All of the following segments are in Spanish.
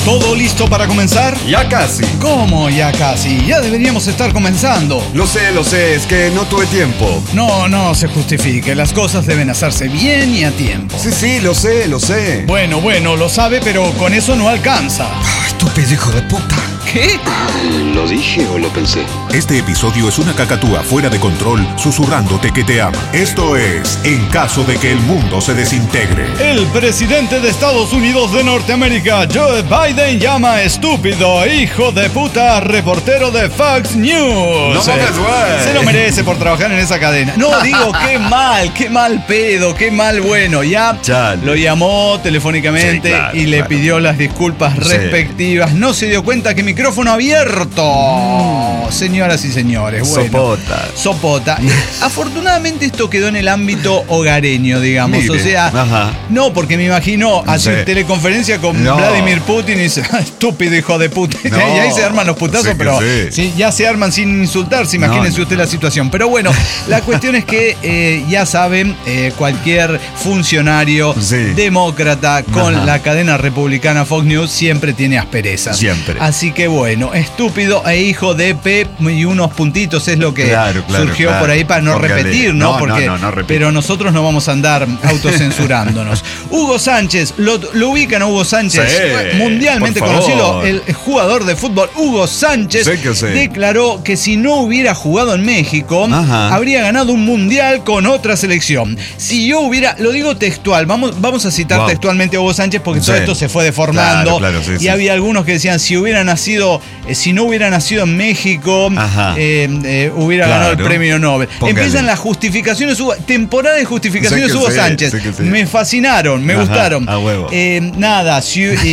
¿Todo listo para comenzar? Ya casi. ¿Cómo ya casi? Ya deberíamos estar comenzando. Lo sé, es que no tuve tiempo. No se justifique, las cosas deben hacerse bien y a tiempo. Sí, lo sé. Bueno, lo sabe, pero con eso no alcanza. Estúpido hijo de puta. ¿Qué? ¿Lo dije o lo pensé? Este episodio es una cacatúa fuera de control, susurrándote que te ama. Esto es En caso de que el mundo se desintegre. El presidente de Estados Unidos de Norteamérica, Joe Biden, llama estúpido hijo de puta reportero de Fox News. No mames, güey. Se lo merece por trabajar en esa cadena. No, digo, qué mal pedo, qué mal bueno. Ya Chale. lo llamó telefónicamente Sí, claro, y le pidió las disculpas respectivas. No se dio cuenta que micrófono abierto. Señoras y señores, bueno. Sopota. Afortunadamente esto quedó en el ámbito hogareño, digamos. Mire. O sea, Ajá. no, porque me imagino hacer Sí. teleconferencia con No. Vladimir Putin y dice, estúpido hijo de puta. No. Y ahí se arman los putazos, Sí que pero sí. sí, ya se arman sin insultarse. Imagínense No. usted la situación. Pero bueno, la cuestión es que ya saben, cualquier funcionario Sí. demócrata con Ajá. la cadena republicana Fox News siempre tiene asperezas. Siempre. Así que bueno, estúpido e hijo de P y unos puntitos es lo que Claro, surgió por ahí para no Póngale. repetir, ¿no? No, Porque, no repita. pero nosotros no vamos a andar autocensurándonos. Hugo Sánchez, lo ubican a Hugo Sánchez, Sí, mundialmente por favor. conocido, el jugador de fútbol Hugo Sánchez, Sí que sí. declaró que si no hubiera jugado en México, Ajá. habría ganado un mundial con otra selección. Si yo hubiera, lo digo textual, vamos a citar Wow. textualmente a Hugo Sánchez porque todo Sí. esto se fue deformando. Claro, sí, y sí. había algunos que decían, si no hubiera nacido en México, Ajá. hubiera ganado el Claro. premio Nobel. Póngale. Empiezan las justificaciones, temporada de justificaciones Sí que Hugo sí, Sánchez. sí que sí. Me fascinaron, me Ajá, gustaron. a huevo. Nada,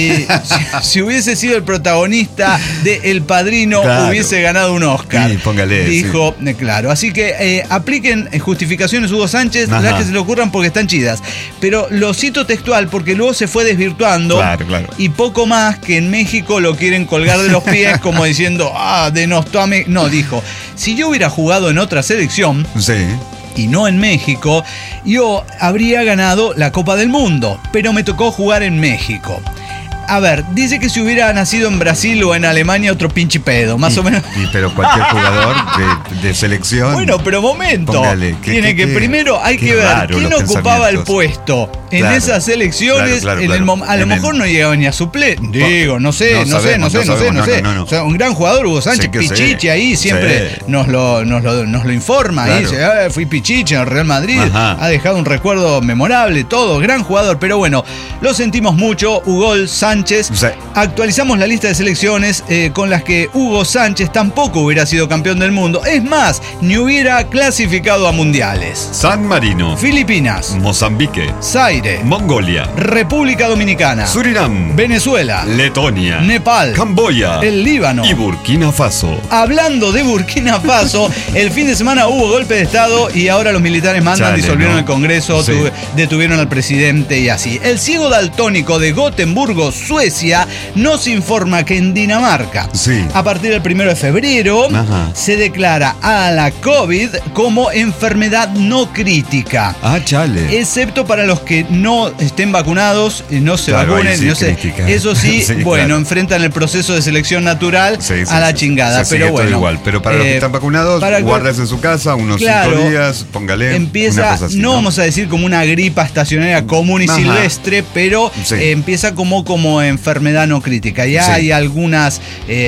si hubiese sido el protagonista de El Padrino, Claro. hubiese ganado un Oscar. Sí, póngale, dijo, claro. Así que apliquen justificaciones Hugo Sánchez, Ajá. las que se le ocurran porque están chidas. Pero lo cito textual porque luego se fue desvirtuando. Claro. Y poco más que en México lo quieren colgar de los pies como diciendo, denostó a México. No, dijo, si yo hubiera jugado en otra selección Sí. y no en México, yo habría ganado la Copa del Mundo, pero me tocó jugar en México. A ver, dice que si hubiera nacido en Brasil o en Alemania, otro pinche pedo, más o menos. Pero cualquier jugador de selección. Bueno, pero momento. Póngale, Tiene que primero hay qué que ver raro quién los ocupaba el pensamientos. puesto en Claro, esas elecciones. claro, En el claro. a lo En el- mejor no llegaba ni a suplir. Digo, no sé. No sabemos. O sea, un gran jugador, Hugo Sánchez, Sí que sí. Pichichi ahí siempre Sí. nos lo informa. Ahí Claro. dice, fui Pichichi en el Real Madrid. Ajá. Ha dejado un recuerdo memorable, todo, gran jugador. Pero bueno, lo sentimos mucho, Hugo Sánchez. Sí. Actualizamos la lista de selecciones con las que Hugo Sánchez tampoco hubiera sido campeón del mundo. Es más, ni hubiera clasificado a mundiales. San Marino. Filipinas, Mozambique. Zaire, Mongolia. República Dominicana, Surinam. Venezuela, Letonia. Nepal, Camboya. el Líbano. Y Burkina Faso. Hablando de Burkina Faso, el fin de semana hubo golpe de estado y ahora los militares mandan, Chale, disolvieron ¿no? el Congreso, Sí. detuvieron al presidente y así. El ciego daltónico de Gotemburgo, Suecia, nos informa que en Dinamarca, Sí. a partir del 1 de febrero, Ajá. se declara a la COVID como enfermedad no crítica. Chale. Excepto para los que no estén vacunados, no se Claro, vacunen, ahí sí, no sé. crítica. Eso sí, Sí, bueno, claro. enfrentan el proceso de selección natural Sí, a la chingada. Se sigue pero todo bueno. igual. Pero para los que están vacunados, para- guárdese en su casa unos Claro, 5 días, póngale. una Empieza, cosa así, no vamos a decir como una gripa estacionaria común y Ajá. silvestre, pero Sí. empieza como enfermedad no crítica. Ya Sí. hay algunas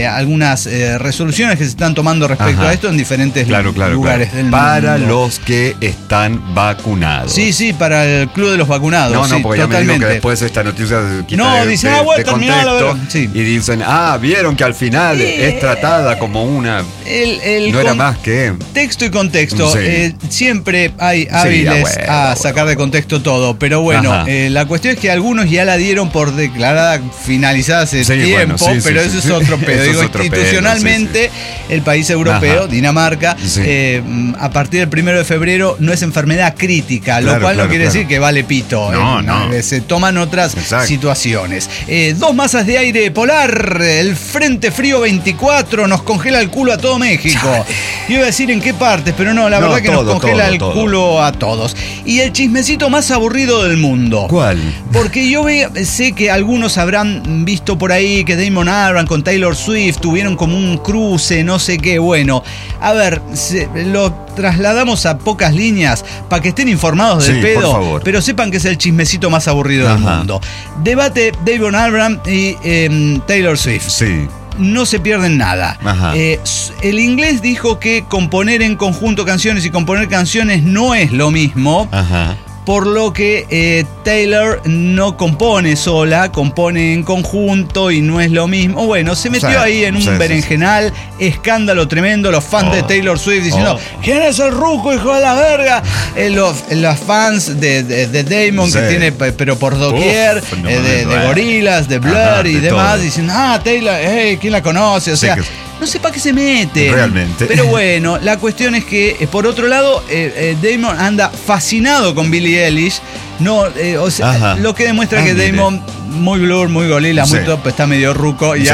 resoluciones que se están tomando respecto Ajá. a esto en diferentes lugares del Para mundo. los que están vacunados. Sí, para el club de los vacunados. No, sí, porque ya me totalmente. digo que después esta noticia se quita No, de, dice, de- bueno, de terminó la contexto verdad. Sí. y dicen, vieron que al final es tratada como una... El no era más que... Texto y contexto. Sí. Siempre hay hábiles a sacar de contexto todo. Pero bueno, Ajá. la cuestión es que algunos ya la dieron por declarada finalizada hace Sí, tiempo, bueno, sí, pero sí, eso sí. es otro pedo. Eso es Digo, otro pedo, institucionalmente, el país europeo, Ajá. Dinamarca, Sí. a partir del 1 de febrero no es enfermedad crítica, lo Claro, cual no claro, quiere claro. decir que vale pito. No. Se toman otras Exacto. situaciones. 2 masas de aire polar, el Frente Frío 24 nos congela el culo a todo México. Yo iba a decir en qué partes, pero no, la No, verdad que todo, nos congela todo, el todo. culo a todos. Y el chismecito más aburrido del mundo. ¿Cuál? Porque yo sé que algunos habrán visto por ahí que Damon Albarn con Taylor Swift tuvieron como un cruce, no sé qué. Bueno, a ver, lo trasladamos a pocas líneas para que estén informados del pedo, por favor. pero sepan que es el chismecito más aburrido del mundo. Debate Damon Albarn y Taylor Swift. Sí. No se pierden nada. El inglés dijo que componer en conjunto canciones y componer canciones no es lo mismo. Por lo que Taylor no compone sola, compone en conjunto y no es lo mismo. Bueno, se metió ahí en un berenjenal, escándalo tremendo. Los fans de Taylor Swift diciendo: ¿quién es el ruco, hijo de la verga? Los fans de Damon, que tiene, pero por doquier, de Gorillaz, de Blur y demás, todo. Diciendo: Taylor, ¿quién la conoce? O sea, no sé para qué se mete. Realmente. Pero bueno, la cuestión es que, por otro lado, Damon anda fascinado con Billie Eilish. No, lo que demuestra que Damon, muy Blur, muy Gorillaz, muy top, está medio ruco. Y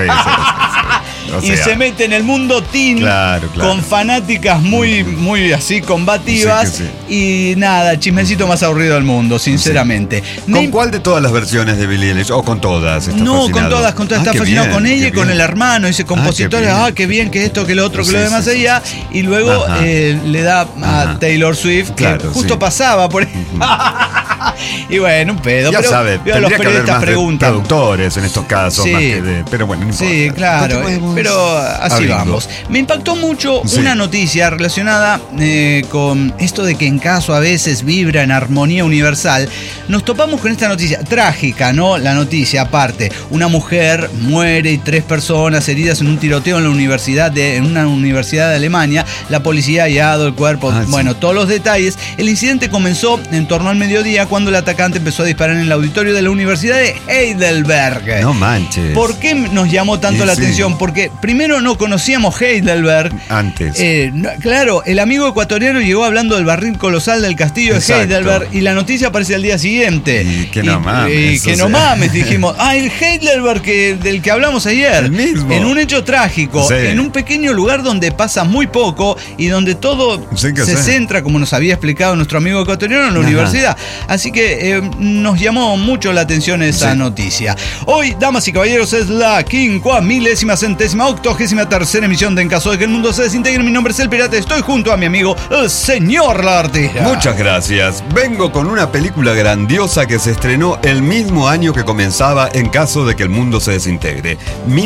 se mete en el mundo teen, con fanáticas muy así combativas. Y nada, chismecito más aburrido del mundo, sinceramente. ¿Con cuál de todas las versiones de Billie Eilish? ¿O con todas? No, con todas está fascinado con ella y con el hermano. Dice compositores, qué bien, que esto, que lo otro, que lo demás allá. Y luego le da a Taylor Swift, que justo pasaba por ahí. Y bueno, un pedo. Ya sabes, los periodistas preguntan. Productores en estos casos, más que de. Pero bueno, no importa. Sí, claro. Pero así vamos. Me impactó mucho una noticia relacionada con esto de que en caso a veces vibra en armonía universal. Nos topamos con esta noticia trágica, ¿no? La noticia, aparte, una mujer muere y 3 personas heridas en un tiroteo en una universidad de Alemania. La policía ha hallado el cuerpo. Bueno, todos los detalles. El incidente comenzó en torno al mediodía, cuando el atacante empezó a disparar en el auditorio de la Universidad de Heidelberg. No manches. ¿Por qué nos llamó tanto la atención? Porque primero no conocíamos Heidelberg. Antes. Claro, el amigo ecuatoriano llegó hablando del barril colosal del castillo de Heidelberg y la noticia aparece al día siguiente. Y que no mames. Que no mames, dijimos. El Heidelberg del que hablamos ayer. El mismo. En un hecho trágico, en un pequeño lugar donde pasa muy poco y donde todo se centra, como nos había explicado nuestro amigo ecuatoriano, en la universidad. Así que nos llamó mucho la atención esa noticia. Hoy, damas y caballeros, es la 50.000.000.083 emisión de En Caso de que el Mundo se Desintegre. Mi nombre es El Pirata. Estoy junto a mi amigo, el señor Lagartija. Muchas gracias. Vengo con una película grandiosa que se estrenó el mismo año que comenzaba En Caso de que el Mundo se Desintegre,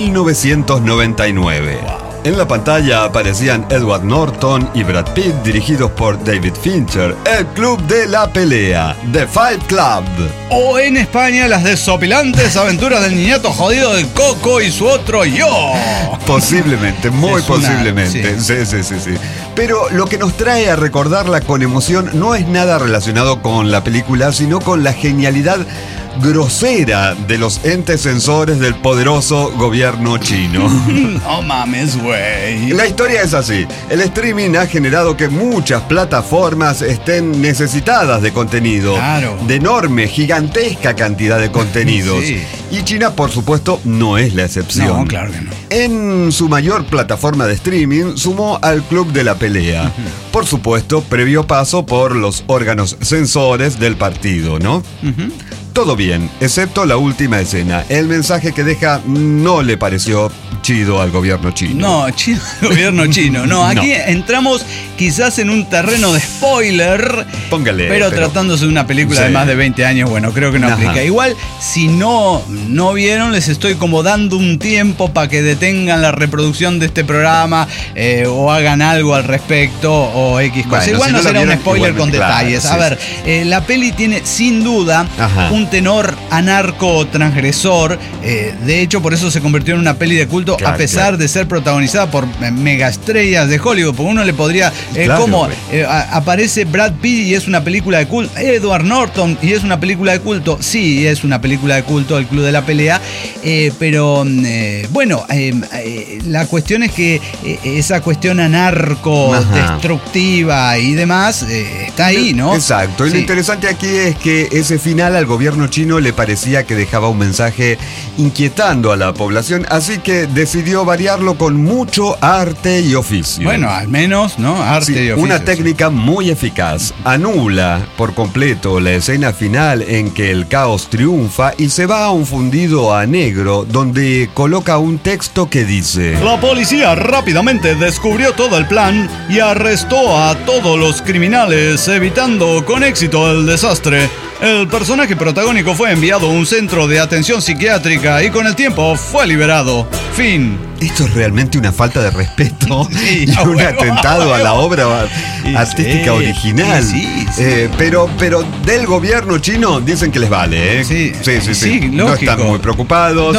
1999. En la pantalla aparecían Edward Norton y Brad Pitt, dirigidos por David Fincher. El Club de la Pelea, The Fight Club. O en España, las desopilantes aventuras del niñato jodido de Coco y su otro yo. Posiblemente, muy posiblemente. Sí. Pero lo que nos trae a recordarla con emoción no es nada relacionado con la película, sino con la genialidad grosera de los entes censores del poderoso gobierno chino. No mames, güey. La historia es así. El streaming ha generado que muchas plataformas estén necesitadas de contenido. Claro. De enorme, gigantesca cantidad de contenidos. Y China, por supuesto, no es la excepción. No, claro que no. En su mayor plataforma de streaming sumó al Club de la Pelea. Por supuesto, previo paso por los órganos censores del partido, ¿no? Todo bien, excepto la última escena. El mensaje que deja no le pareció chido al gobierno chino. No, chido al gobierno chino. No, aquí entramos quizás en un terreno de spoiler. Póngale. Pero tratándose de una película de más de 20 años, bueno, creo que no aplica. Igual, si no vieron, les estoy como dando un tiempo para que detengan la reproducción de este programa o hagan algo al respecto o X cosas. Bueno, igual si no será un spoiler con detalles. Claro, a ver, la peli tiene sin duda un tenor anarco-transgresor. De hecho, por eso se convirtió en una peli de culto, a pesar de ser protagonizada por megaestrellas de Hollywood. Porque uno le podría... aparece Brad Pitt y es una película de culto. Edward Norton y es una película de culto. Sí, es una película de culto, El Club de la Pelea. Pero bueno, la cuestión es que esa cuestión anarco-destructiva y demás está ahí, ¿no? Exacto. Y lo interesante aquí es que ese final al gobierno gobierno chino le parecía que dejaba un mensaje inquietando a la población, así que decidió variarlo con mucho arte y oficio. Bueno, al menos, ¿no? Arte y oficio. Una técnica muy eficaz. Anula por completo la escena final en que el caos triunfa y se va a un fundido a negro donde coloca un texto que dice: la policía rápidamente descubrió todo el plan y arrestó a todos los criminales, evitando con éxito el desastre. El personaje protagónico fue enviado a un centro de atención psiquiátrica y con el tiempo fue liberado. Fin. Esto es realmente una falta de respeto y un atentado a la obra artística original. Pero del gobierno chino dicen que les vale, ¿eh? Sí, no están muy preocupados.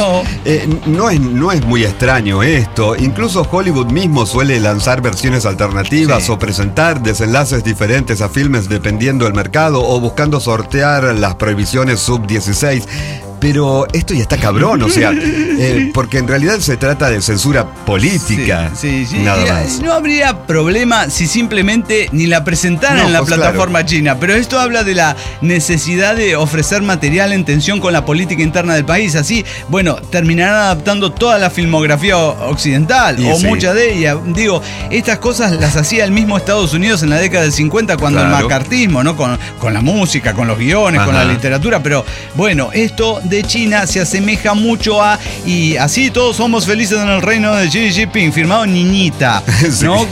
No es muy extraño esto. Incluso Hollywood mismo suele lanzar versiones alternativas o presentar desenlaces diferentes a filmes dependiendo del mercado o buscando sortear las prohibiciones sub-16. Pero esto ya está cabrón, o sea, porque en realidad se trata de censura política. Sí. Nada más. No habría problema si simplemente ni la presentaran en la plataforma china, pero esto habla de la necesidad de ofrecer material en tensión con la política interna del país. Así, bueno, terminarán adaptando toda la filmografía occidental, mucha de ella. Digo, estas cosas las hacía el mismo Estados Unidos en la década del 50 cuando el macartismo, ¿no? Con la música, con los guiones, con la literatura, pero bueno, esto de China se asemeja mucho a y así todos somos felices en el reino de Xi Jinping, firmado niñita, ¿no?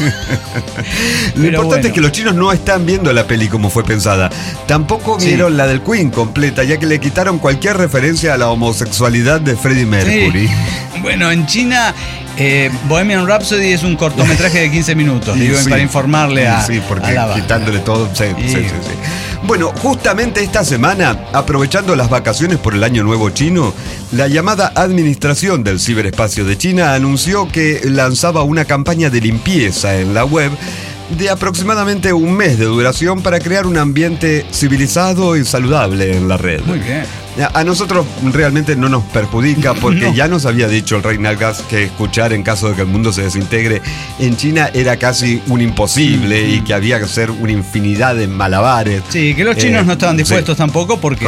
Lo importante es que los chinos no están viendo la peli como fue pensada. Tampoco vieron la del Queen completa, ya que le quitaron cualquier referencia a la homosexualidad de Freddie Mercury. Bueno, en China Bohemian Rhapsody es un cortometraje de 15 minutos, para informarle a porque a la quitándole todo. Bueno, justamente esta semana, aprovechando las vacaciones por el Año Nuevo chino, la llamada Administración del Ciberespacio de China anunció que lanzaba una campaña de limpieza en la web de aproximadamente un mes de duración para crear un ambiente civilizado y saludable en la red. Muy bien. A nosotros realmente no nos perjudica porque ya nos había dicho el rey Nagas que escuchar en caso de que el mundo se desintegre en China era casi un imposible y que había que hacer una infinidad de malabares. Sí, que los chinos no estaban dispuestos tampoco porque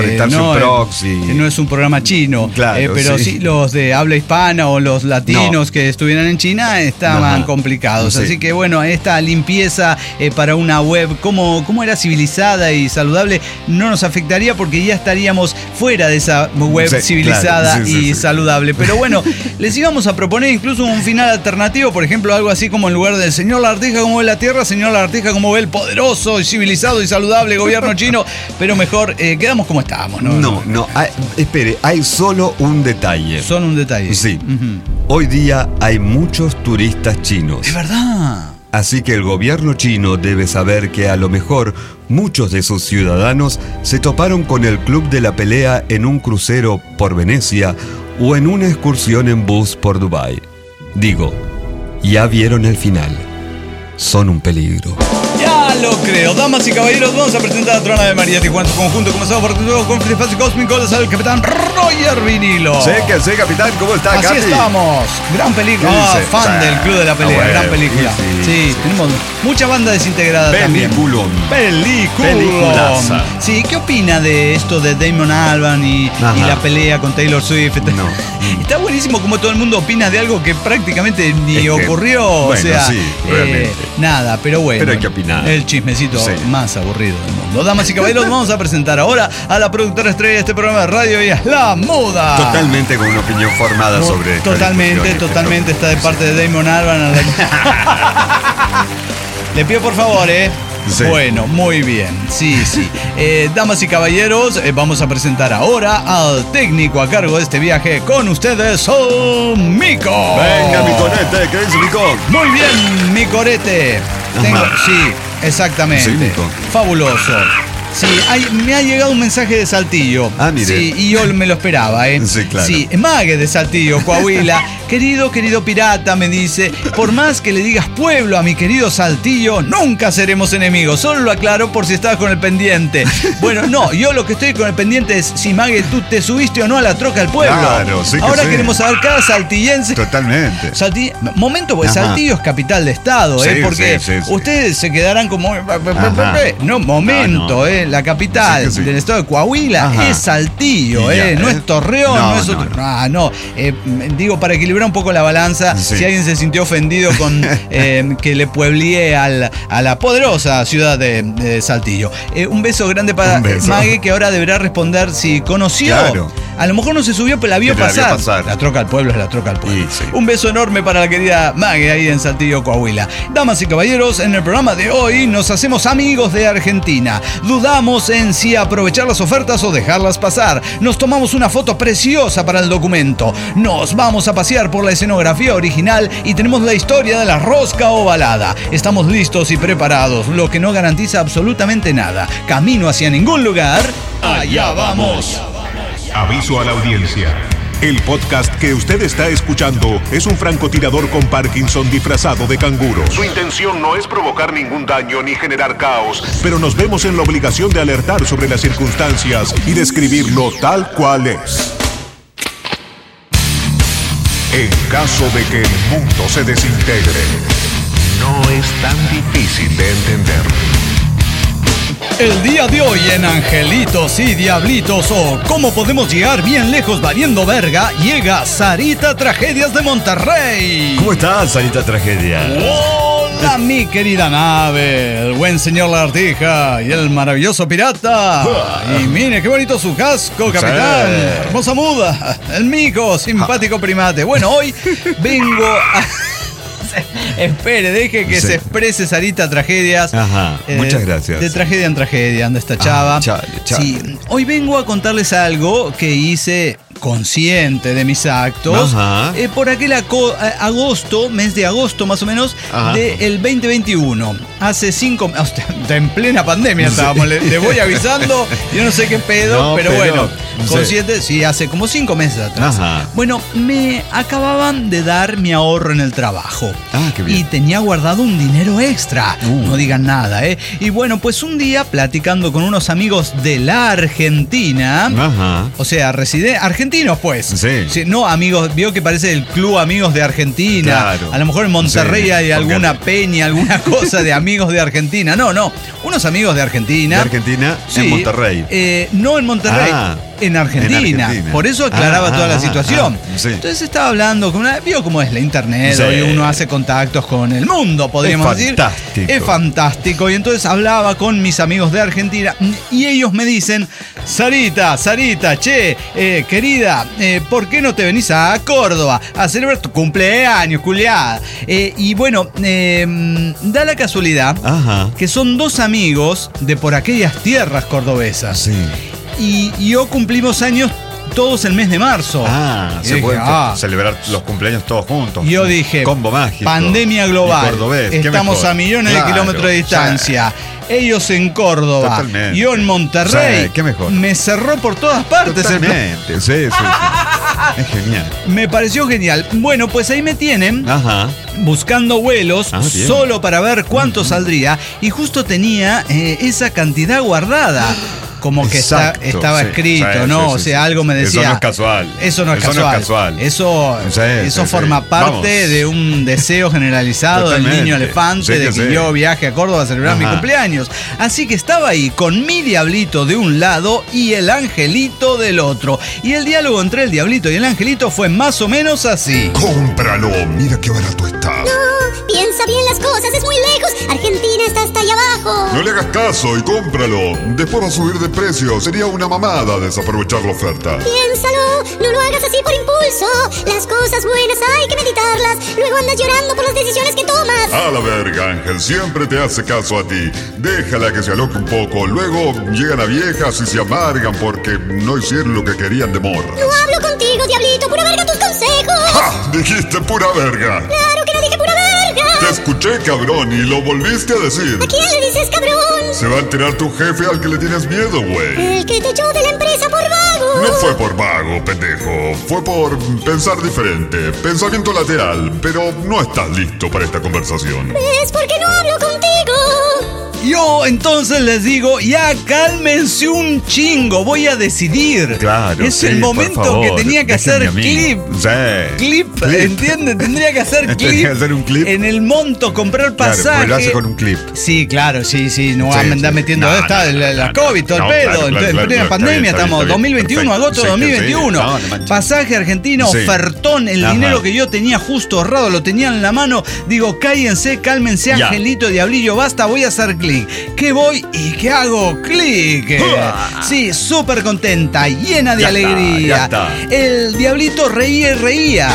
no es un programa chino. Claro, pero sí los de habla hispana o los latinos que estuvieran en China estaban complicados. Así que bueno, esta limpieza para una web como era civilizada y saludable no nos afectaría porque ya estaríamos fuera de esa web civilizada y saludable. Pero bueno, les íbamos a proponer incluso un final alternativo, por ejemplo, algo así como en lugar del señor Lagartija como ve la Tierra, señor Lagartija como ve el poderoso y civilizado y saludable gobierno chino, pero mejor quedamos como estábamos, ¿no? No, espere, hay solo un detalle. Solo un detalle. Sí. Hoy día hay muchos turistas chinos. Es verdad. Así que el gobierno chino debe saber que a lo mejor muchos de sus ciudadanos se toparon con el club de la pelea en un crucero por Venecia o en una excursión en bus por Dubái. Digo, ya vieron el final. Son un peligro. Ya lo creo. Damas y caballeros, vamos a presentar a Trona de María Tijuana en su conjunto. Comenzamos por el con Espacio Cósmico. Les habla el capitán Roger Vinilo. Sé, capitán, ¿cómo está, Así Katy? Estamos. Gran película. Fan del Club de la Pelea. Gran película. Sí, tenemos mucha banda desintegrada también. Peliculaza. Sí, ¿qué opina de esto de Damon Albarn y la pelea con Taylor Swift? No. Está buenísimo como todo el mundo opina de algo que prácticamente ni ocurrió. Bueno, o sea, realmente. Nada, pero bueno. Pero hay que opinar. El chismecito más aburrido del mundo. Damas y caballeros, vamos a presentar ahora a la productora estrella de este programa de radio. Ella es la Muda. Totalmente con una opinión formada sobre Totalmente está de parte de Damon Albarn. Le pido por favor, Sí. Bueno, muy bien. Sí. Damas y caballeros, vamos a presentar ahora al técnico a cargo de este viaje. Con ustedes, son Mico. Venga, mi corete, ¿qué dice Mico? Muy bien, mi corete. Sí, exactamente. Sí, Mico. Fabuloso. Sí, me ha llegado un mensaje de Saltillo. Mire. Sí, y yo me lo esperaba, Sí, claro. Sí, Mague de Saltillo, Coahuila. Querido pirata, me dice, por más que le digas pueblo a mi querido Saltillo, nunca seremos enemigos. Solo lo aclaro por si estabas con el pendiente. Bueno, no, yo lo que estoy con el pendiente es si, Mague, tú te subiste o no a la troca del pueblo. Claro, sí que ahora sí. queremos saber cada saltillense. Totalmente. Momento, porque Saltillo es capital de estado, Sí, porque sí. ustedes se quedarán como... No, momento, la capital del estado de Coahuila es Saltillo, no es Torreón, no es otro. No. Digo, para equilibrar un poco la balanza, si alguien se sintió ofendido con que le pueblié a la poderosa ciudad de Saltillo. Un beso grande para Mague, que ahora deberá responder si conoció. Claro. A lo mejor no se subió, pero la vio pasar. La troca al pueblo es la troca al pueblo. Sí. Un beso enorme para la querida Mague ahí en Saltillo, Coahuila. Damas y caballeros, en el programa de hoy nos hacemos amigos de Argentina. Dudamos en si aprovechar las ofertas o dejarlas pasar. Nos tomamos una foto preciosa para el documento. Nos vamos a pasear por la escenografía original y tenemos la historia de la rosca ovalada. Estamos listos y preparados, lo que no garantiza absolutamente nada. Camino hacia ningún lugar. ¡Allá vamos! Aviso a la audiencia. El podcast que usted está escuchando es un francotirador con Parkinson disfrazado de canguro. Su intención no es provocar ningún daño ni generar caos, pero nos vemos en la obligación de alertar sobre las circunstancias y describirlo tal cual es. En caso de que el mundo se desintegre, no es tan difícil de entender. El día de hoy en Angelitos y Diablitos o ¿Cómo podemos llegar bien lejos valiendo verga? Llega Sarita Tragedias de Monterrey. ¿Cómo estás, Sarita Tragedia? Hola, mi querida nave, el buen señor Lagartija y el maravilloso pirata. Y mire, qué bonito su casco, capitán. Hermosa muda, el mico, simpático primate. Bueno, hoy vengo a... Espere, deje que se exprese Sarita Tragedias. Ajá, muchas gracias. De tragedia en tragedia, anda esta chava. Chale. Sí, hoy vengo a contarles algo que hice consciente de mis actos por aquel agosto, mes de agosto más o menos, del 2021. Hace 5 meses, en plena pandemia estábamos, le voy avisando, yo no sé qué pedo, pero bueno, consciente, sí, hace como 5 meses atrás. Bueno, me acababan de dar mi ahorro en el trabajo. Qué bien. Y tenía guardado un dinero extra. No digan nada, Y bueno, pues un día, platicando con unos amigos de la Argentina, o sea, argentinos, pues. Sí, no amigos, vio que parece el club Amigos de Argentina. Claro. A lo mejor en Monterrey hay alguna peña, alguna cosa de amigos de Argentina. No, unos amigos de Argentina. ¿De Argentina? Sí, en Monterrey. No en Monterrey. En Argentina. Por eso aclaraba toda la situación. Entonces estaba hablando con vio cómo es la internet, hoy uno hace contactos con el mundo, podríamos decir. Es fantástico. Y entonces hablaba con mis amigos de Argentina y ellos me dicen: Sarita, che, querida, ¿por qué no te venís a Córdoba a celebrar tu cumpleaños, culiada? Y bueno, da la casualidad que son dos amigos de por aquellas tierras cordobesas. Sí. Y yo cumplimos años todos el mes de marzo. Se pueden celebrar los cumpleaños todos juntos. Yo dije, combo mágico, pandemia global, estamos a millones de kilómetros de distancia. Ellos en Córdoba, totalmente. Yo en Monterrey. ¿Qué mejor? Me cerró por todas partes. Totalmente, sí. Es genial. Me pareció genial. Bueno, pues ahí me tienen buscando vuelos solo para ver cuánto saldría. Y justo tenía esa cantidad guardada. Como que estaba escrito, ¿no? O sea, algo me decía. Eso no es casual. Eso no es casual. Eso forma parte de un deseo generalizado del niño elefante de que yo viaje a Córdoba a celebrar mi cumpleaños. Así que estaba ahí con mi diablito de un lado y el angelito del otro. Y el diálogo entre el diablito y el angelito fue más o menos así. ¡Cómpralo! Mira qué barato está. No, piensa bien las cosas, es muy lejos. Argentina está hasta allá abajo. No le hagas caso y cómpralo. Después va a subir de precio. Sería una mamada desaprovechar la oferta. Piénsalo, no lo hagas así por impulso. Las cosas buenas hay que meditarlas. Luego andas llorando por las decisiones que tomas. A la verga, Ángel, siempre te hace caso a ti. Déjala que se aloque un poco. Luego llegan a viejas y se amargan porque no hicieron lo que querían de morras. No hablo contigo, diablito, pura verga tus consejos. ¡Ja! Dijiste pura verga. Claro que no dije pura verga. Te escuché, cabrón, y lo volviste a decir. ¿A quién le dices, cabrón? Se va a enterar tu jefe al que le tienes miedo, güey. El que te echó de la empresa por vago. No fue por vago, pendejo. Fue por pensar diferente. Pensamiento lateral. Pero no estás listo para esta conversación. ¿Ves por qué no hablo contigo? Yo entonces les digo, ya cálmense un chingo, voy a decidir. Claro, es sí, el momento por favor, que tenía que hacer déjenme a mí. clip. Sí. Clip, ¿entiendes? Tendría que hacer clip. Tenía que hacer un clip. En el monto, comprar pasaje. Claro, porque lo hace con un clip. Sí, claro, sí. No Sí, va a andar sí. metiendo No, esta, no, la no, COVID, todo no, el pedo. claro, en claro, plena claro, pandemia está bien, estamos, está bien, 2021, perfecto. agosto Sí, 2021. sí, no manches. Pasaje argentino, Sí. ofertón, el Ajá. dinero que yo tenía justo ahorrado, lo tenía en la mano. Digo, cállense, cálmense, Ya. Angelito, Diablillo, basta, voy a hacer clic. ¿Qué voy y qué hago? Clic. Sí, súper contenta, llena de Ya está, alegría. ya está. El Diablito reía y reía.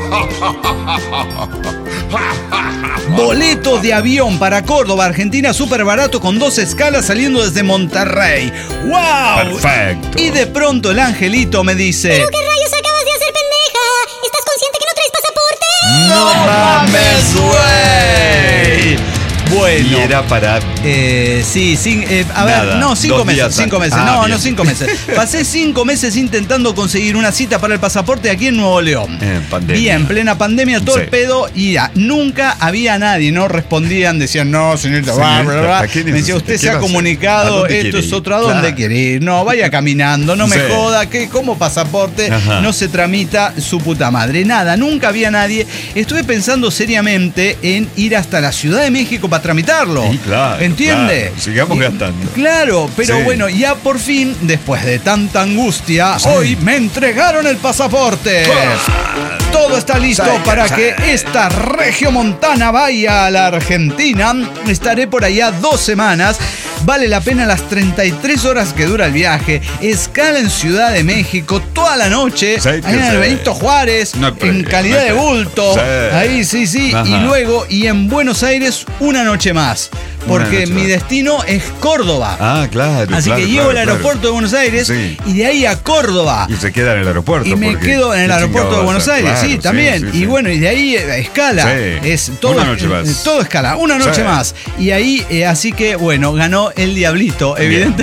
Boletos de avión para Córdoba, Argentina, súper barato con 2 escalas saliendo desde Monterrey. ¡Wow! Perfecto. Y de pronto el Angelito me dice... ¿Pero qué rayos acabas de hacer, pendeja? ¿Estás consciente que no traes pasaporte? ¡No mames, güey! Bueno. Y era para... Sí, a ver, Nada, no, 5 2 meses, días 5 meses, antes. Ah, no, bien. 5 meses. Pasé 5 meses intentando conseguir una cita para el pasaporte aquí en Nuevo León. Pandemia. Bien, plena pandemia, todo Sí. el pedo y ya, nunca había nadie, no respondían, decían, no, señorita, bla, bla, bla. ¿para qué Me decía, necesita? usted ¿Qué se va ha a hacer? ¿A comunicado, dónde esto quiere es ir? otro, ¿a dónde Claro. quiere ir? No, vaya caminando, no me Sí. joda, que como pasaporte Ajá. no se tramita su puta madre. Nada, nunca había nadie. Estuve pensando seriamente en ir hasta la Ciudad de México para tramitarlo. Sí, claro, ¿Entiende? claro. Sigamos gastando. Claro, pero Sí. bueno, ya por fin, después de tanta angustia, Sí. hoy me entregaron el pasaporte. Todo está listo Sí, para sí. que esta regiomontana vaya a la Argentina. Estaré por allá 2 semanas. Vale la pena las 33 horas que dura el viaje. Escala en Ciudad de México toda la noche. Sí, Ahí que en el sí. Benito Juárez, No hay en problema, calidad no hay de problema. bulto. Sí. Ahí sí. Ajá. Y luego, y en Buenos Aires, una noche más. Porque noche mi más. destino es Córdoba. Ah, claro. Así claro, que llego claro, al aeropuerto de Buenos Aires Sí. y de ahí a Córdoba. Y se queda en el aeropuerto. Y me porque quedo en el ¿qué aeropuerto chingado de va a Buenos hacer? Aires, Claro, sí, también. sí. Y bueno, y de ahí escala. Sí. Es todo, Una noche más. todo escala, una noche Sí. más. Y ahí, así que bueno, ganó el Diablito, evidente.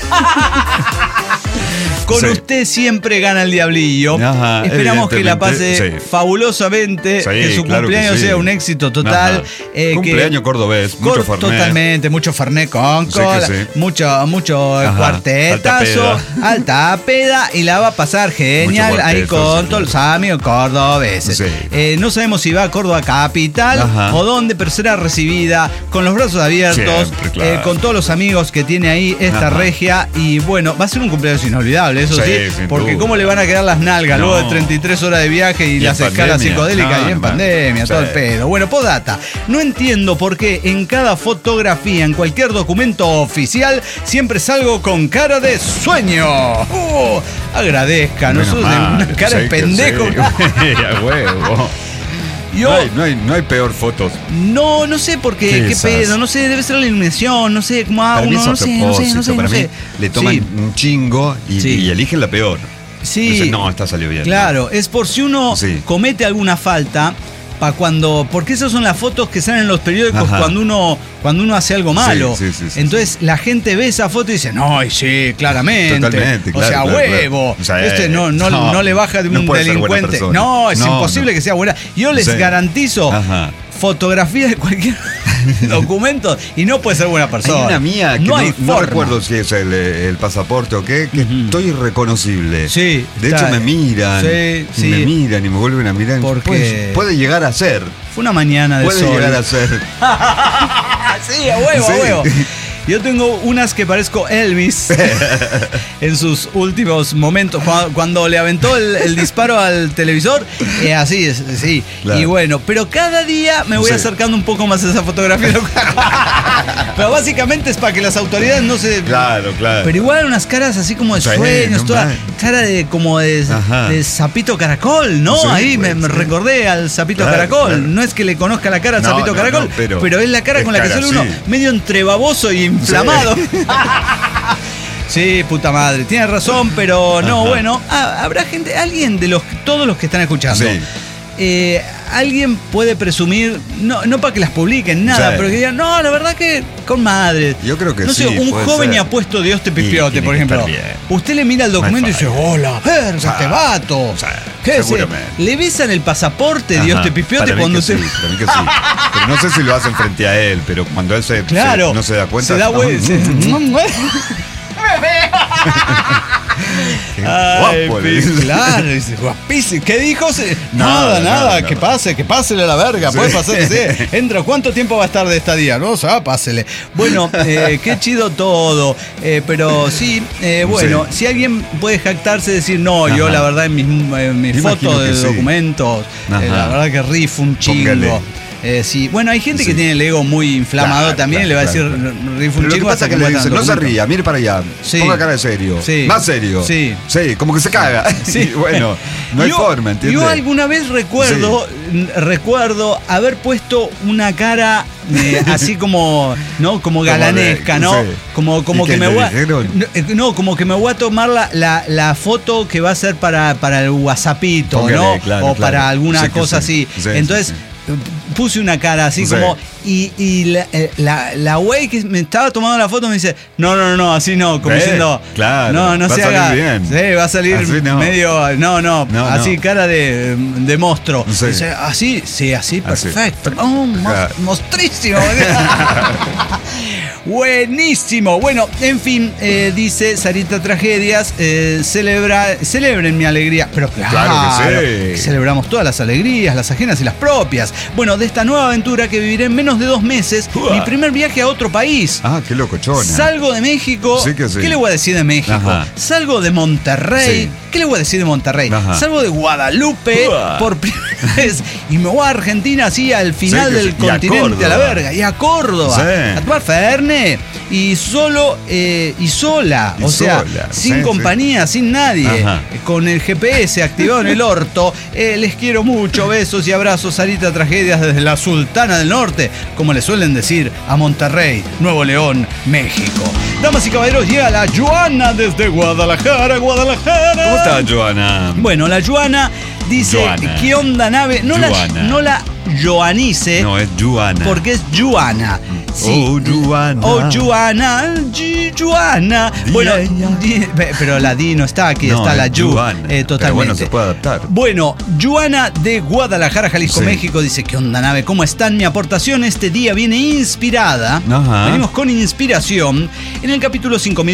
Con Sí. usted siempre gana el Diablillo. Ajá, Esperamos que la pase evidentemente, sí. fabulosamente, Sí, que su claro que cumpleaños sí. sea un éxito total. Ajá. Cumpleaños cordobés, mucho Fernet. Totalmente, mucho Fernet con Sí que cola, sí. mucho Ajá, cuartetazo, alta peda y la va a pasar genial Mucho ahí cuarteto, con sí, todos los amigos cordobeses. Sí. No sabemos si va a Córdoba capital Ajá. o dónde, pero será recibida con los brazos abiertos, Siempre, claro. con todos los amigos que tiene ahí esta Ajá. regia y bueno, va a ser un cumpleaños inolvidable, eso Sí, sí, sin porque duda. cómo le van a quedar las nalgas No. luego de 33 horas de viaje y Y las en escalas pandemia. psicodélicas No, y en no, pandemia, todo sí. el pedo. Bueno, podata. No entiendo por qué en cada fotografía, en cualquier documento oficial, siempre salgo con cara de sueño. Agradezca, Menos nosotros mal, una cara de sí que pendejo. sí. A huevo. Yo No hay peor fotos. no sé por qué, qué Esas. pedo, no sé, debe ser la iluminación, no sé cómo Para mí uno, es a no sé. propósito. Para mí le toman Sí. un chingo y, Sí. y eligen la peor. Sí. Dicen, no, esta salió bien. Claro, es por si uno Sí. comete alguna falta, porque esas son las fotos que salen en los periódicos Ajá. cuando uno hace algo malo. Sí. Entonces la gente ve esa foto y dice, no, y sí, claramente. Totalmente, o sea, claro, huevo. claro. O sea, este no le baja de no un puede ser buena delincuente. persona. No, es No, imposible no. que sea buena. Yo les Sí. garantizo Ajá. fotografía de cualquier documento y no puede ser buena persona. Hay una mía que no, hay no forma. recuerdo si es el pasaporte o qué, que estoy irreconocible. Sí, De está- hecho me miran. sí, y sí. me miran y me vuelven a mirar. Porque- Puede llegar a ser. Fue una mañana de Puede sol. llegar a ser. Sí, a huevo, Sí. a huevo. Yo tengo unas que parezco Elvis en sus últimos momentos, cuando le aventó el disparo al televisor, así es, sí. Claro. Y bueno, pero cada día me voy Sí. acercando un poco más a esa fotografía. Pero básicamente es para que las autoridades no se... Claro. Pero igual unas caras así como de Sí, sueños, no toda mal. cara de como Ajá. de sapito caracol, ¿no? Sí, Ahí me sí. recordé al sapito Claro, caracol. claro. No es que le conozca la cara al No, sapito no, caracol, no, pero es la cara es con la que cara sale uno así. medio entre baboso y inflamado. Sí, puta madre, tienes razón, pero no, Ajá. bueno, habrá gente, alguien de todos los que están escuchando. Sí. Alguien puede presumir, no para que las publiquen, nada, Sí. pero que digan, no, la verdad que con madre. Yo creo que no sé, sí, un puede joven ser. y apuesto Dios te Y pipiote, tiene por que ejemplo. estar bien. Usted le mira el documento y dice, falla. hola, verga, este vato. Sí. Seguramente. ¿Le besan el pasaporte, Dios te pipiote, cuando usted... Sí, para mí que sí. Pero no sé si lo hacen frente a él, pero cuando él no se da cuenta... Se da vuelta. Guapo, claro, es guapísimo. ¿Qué dijo? Nada, que pásele a la verga, puede pasarse. Entra, ¿cuánto tiempo va a estar de estadía? No, pásele. Bueno, qué chido todo. Pero sí, bueno, si alguien puede jactarse y decir, no, yo la verdad en mis fotos de documentos, la verdad que rifo un chingo. Sí, bueno, hay gente que tiene el ego muy inflamado también, le va a decir rifo un chingo hasta que le dice, no se ría, mire para allá, ponga cara de serio, más serio, sí, como que se caga. Sí. Bueno, no hay forma, ¿entiendes? Yo alguna vez recuerdo haber puesto una cara así como, ¿no? Como galanesca, ¿no? Como que me voy como que me voy a tomar la foto que va a ser para el WhatsAppito, ¿no? O para alguna cosa así. Entonces puse una cara así como y la güey que me estaba tomando la foto me dice no, así no, como diciendo no se haga bien. Sí, va a salir medio así cara de monstruo. Dice, así, sí, así, perfecto. Monstrísimo. Buenísimo. Bueno, en fin, dice Sarita Tragedias, celebren mi alegría. Pero claro que celebramos todas las alegrías, las ajenas y las propias. Bueno, de esta nueva aventura que viviré en menos de 2 meses, mi primer viaje a otro país. Qué locochona. Salgo de México. Sí. ¿Qué le voy a decir de México? Salgo de Monterrey. Sí. ¿Qué le voy a decir de Monterrey? Salgo de Guadalupe por primera vez y me voy a Argentina así al final del continente, a la verga. Y a Córdoba. A tomar Fernet. Y solo y sola. Sin compañía, sin nadie. Con el GPS activado en el orto. Les quiero mucho. Besos y abrazos. Sarita Tragedias desde la Sultana del Norte, como le suelen decir a Monterrey, Nuevo León, México. Damas y caballeros, llega la Joana desde Guadalajara. ¿Cómo está, Joana? Bueno, la Joana dice, ¿qué onda, nave? No la Joanice. No, es Joana. Porque es Joana. Sí. Joana. Joana. Bueno, pero la D no está aquí, está la Joana. Totalmente. Pero bueno, se puede adaptar. Bueno, Joana de Guadalajara, Jalisco, México, dice, ¿qué onda, nave? ¿Cómo están? Mi aportación este día viene inspirada. Venimos con inspiración en el capítulo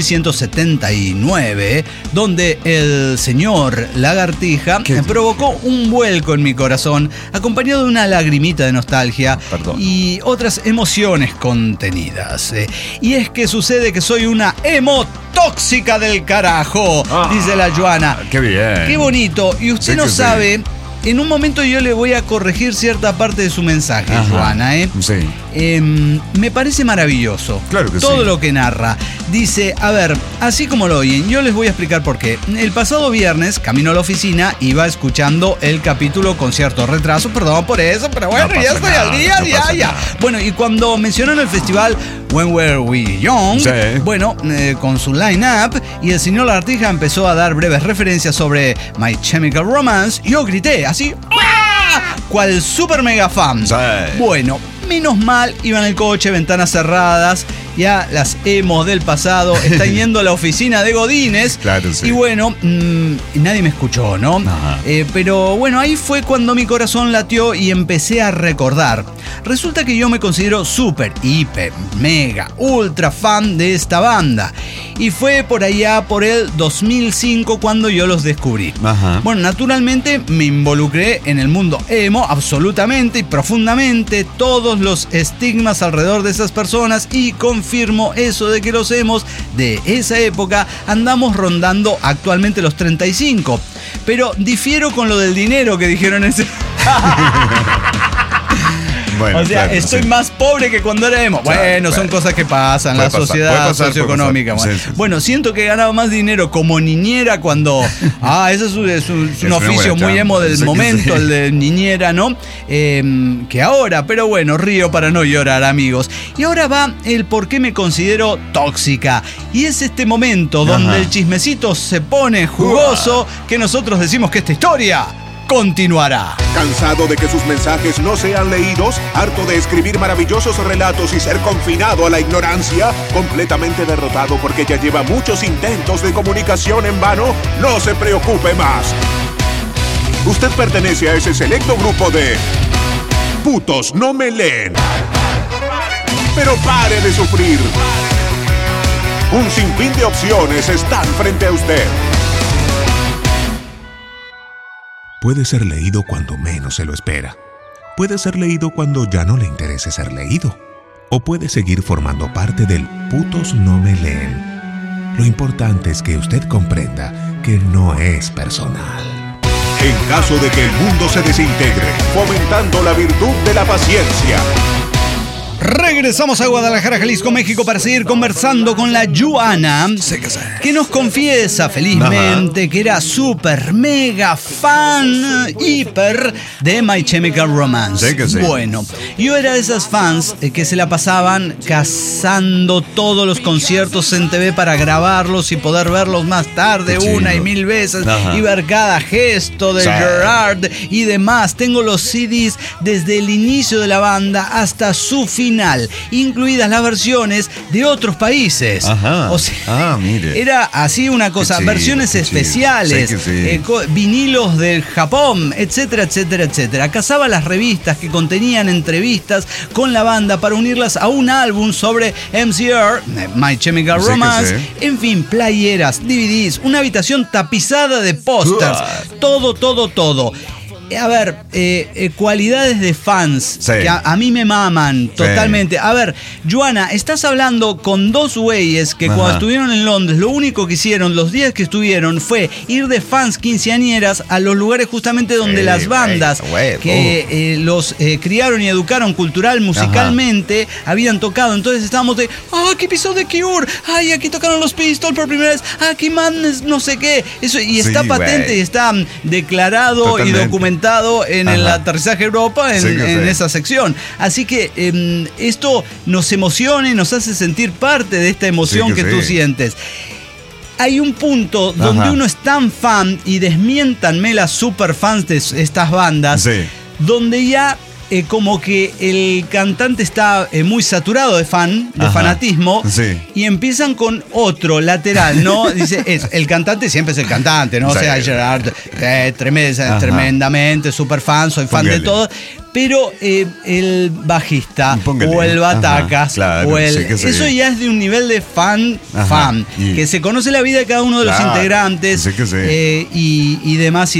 5179, donde el señor Lagartija provocó un vuelco en mi corazón, acompañado de una lagrimita de nostalgia y otras emociones contenidas. Y es que sucede que soy una emo tóxica del carajo, dice la Joana. Qué bien. Qué bonito. Y usted no sabe... En un momento yo le voy a corregir cierta parte de su mensaje, Joana, Sí. Me parece maravilloso. Claro que todo lo que narra. Dice, a ver, así como lo oyen, yo les voy a explicar por qué. El pasado viernes, camino a la oficina, iba escuchando el capítulo con cierto retraso, perdón por eso, pero bueno, ya estoy al día, ya. Bueno, y cuando mencionaron el festival When Were We Young, bueno, con su line-up, y el señor Lagartija empezó a dar breves referencias sobre My Chemical Romance, yo grité así, cual super mega fan. Bueno, menos mal, iba en el coche, ventanas cerradas, ya las emos del pasado están yendo a la oficina de Godínez. Claro, sí. Y bueno, nadie me escuchó, ¿no? Pero bueno, ahí fue cuando mi corazón latió y empecé a recordar. Resulta que yo me considero súper, hiper, mega, ultra fan de esta banda. Y fue por allá, por el 2005, cuando yo los descubrí. Bueno, naturalmente me involucré en el mundo emo absolutamente y profundamente, todos los estigmas alrededor de esas personas, y confirmo eso de que los emos de esa época andamos rondando actualmente los 35. Pero difiero con lo del dinero que dijeron ese... Bueno, o sea, claro, estoy más pobre que cuando era emo. Bueno, son cosas que pasan, la sociedad socioeconómica. Bueno, siento que ganaba más dinero como niñera cuando... ese es un oficio muy emo del momento, el de niñera, ¿no? Que ahora, pero bueno, río para no llorar, amigos. Y ahora va el por qué me considero tóxica. Y es este momento donde el chismecito se pone jugoso, que nosotros decimos que esta historia continuará. ¿Cansado de que sus mensajes no sean leídos? ¿Harto de escribir maravillosos relatos y ser confinado a la ignorancia? ¿Completamente derrotado porque ya lleva muchos intentos de comunicación en vano? No se preocupe más. usted pertenece a ese selecto grupo de putos no me leen. Pero pare de sufrir. Un sinfín de opciones están frente a usted. Puede ser leído cuando menos se lo espera. Puede ser leído cuando ya no le interese ser leído. O puede seguir formando parte del putos no me leen. Lo importante es que usted comprenda que no es personal. En caso de que el mundo se desintegre, fomentando la virtud de la paciencia. Regresamos a Guadalajara, Jalisco, México, para seguir conversando con la Joana, que nos confiesa felizmente que era súper, mega fan, hiper de My Chemical Romance. Bueno, yo era de esas fans que se la pasaban cazando todos los conciertos en TV para grabarlos y poder verlos más tarde una y mil veces y ver cada gesto de Gerard y demás. Tengo los CDs desde el inicio de la banda hasta su final, incluidas las versiones de otros países. O sea, mire. Era así una cosa, versiones especiales, vinilos del Japón, etcétera, etcétera, etcétera. Cazaba las revistas que contenían entrevistas con la banda para unirlas a un álbum sobre MCR, My Chemical Romance, en fin, playeras, DVDs, una habitación tapizada de pósters, todo. A ver, cualidades de fans que a mí me maman totalmente. A ver, Joana, estás hablando con dos güeyes que cuando estuvieron en Londres, lo único que hicieron los días que estuvieron fue ir de fans quinceañeras a los lugares justamente donde las bandas que los criaron y educaron cultural, musicalmente, habían tocado. Entonces estábamos de, aquí pisó The Cure, aquí tocaron los Pistols por primera vez, aquí Madness, no sé qué. Eso, y está patente y está declarado y documentado en el aterrizaje Europa en esa sección. Así que esto nos emociona y nos hace sentir parte de esta emoción que tú sientes. Hay un punto donde uno es tan fan, y desmiéntanme las super fans de estas bandas, donde ya como que el cantante está muy saturado de fanatismo, y empiezan con otro lateral, ¿no? Dice, el cantante siempre es el cantante, ¿no? O sea, Gerard, tremendamente super fan, soy fan de todo. Pero el bajista o el bataca eso ya es de un nivel de fan, que se conoce la vida de cada uno de los integrantes y demás.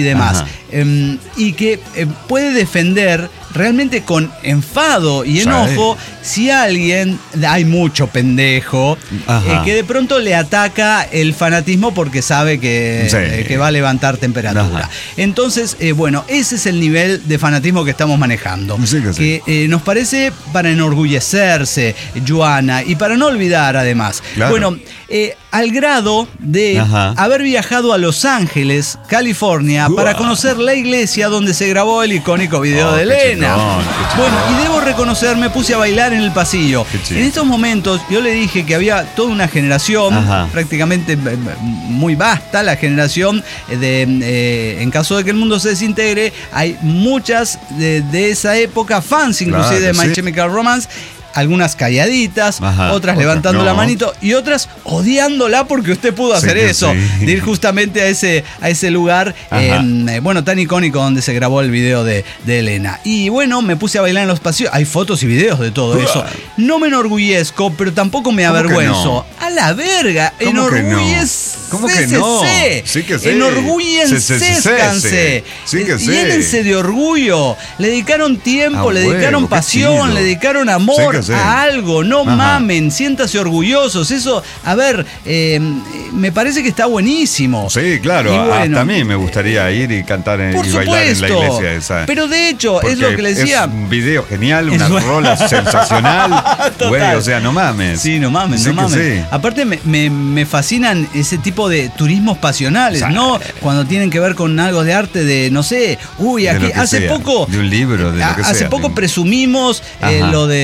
Y que puede defender realmente con enfado y enojo si alguien, hay mucho pendejo, que de pronto le ataca el fanatismo porque sabe que va a levantar temperatura. Entonces, bueno, ese es el nivel de fanatismo que estamos manejando. Que nos parece para enorgullecerse, Joana, y para no olvidar además. Bueno, al grado de haber viajado a Los Ángeles, California, para conocer la iglesia donde se grabó el icónico video de Elena. Bueno, y debo reconocer, me puse a bailar en el pasillo. En estos momentos yo le dije que había toda una generación, prácticamente muy vasta, la generación de, en caso de que el mundo se desintegre, hay muchas de esa época, fans inclusive de My Chemical Romance, algunas calladitas, otras levantando la manito y otras odiándola porque usted pudo hacer eso, de ir justamente a ese lugar tan icónico donde se grabó el video de Elena. Y bueno, me puse a bailar en los pasillos. Hay fotos y videos de todo eso. No me enorgullezco, pero tampoco me avergüenzo. A la verga, enorgullezcanse. ¿Cómo que no? Sí que sí. Enorgullécense. Llénense de orgullo. Le dedicaron tiempo, le dedicaron pasión, le dedicaron amor a algo. No mamen, siéntase orgullosos. Eso, a ver, me parece que está buenísimo. Sí, claro. Y bueno, hasta a mí me gustaría ir y cantar y bailar en la iglesia esa. Pero de hecho, porque es lo que le decía. Es un video genial, una rola sensacional. Güey, o sea, no mames. Sí, no mames. Aparte, me fascinan ese tipo de turismos pasionales, ¿no? Cuando tienen que ver con algo de arte, de, no sé, hace poco. De un libro, de lo que sea. Hace poco presumimos lo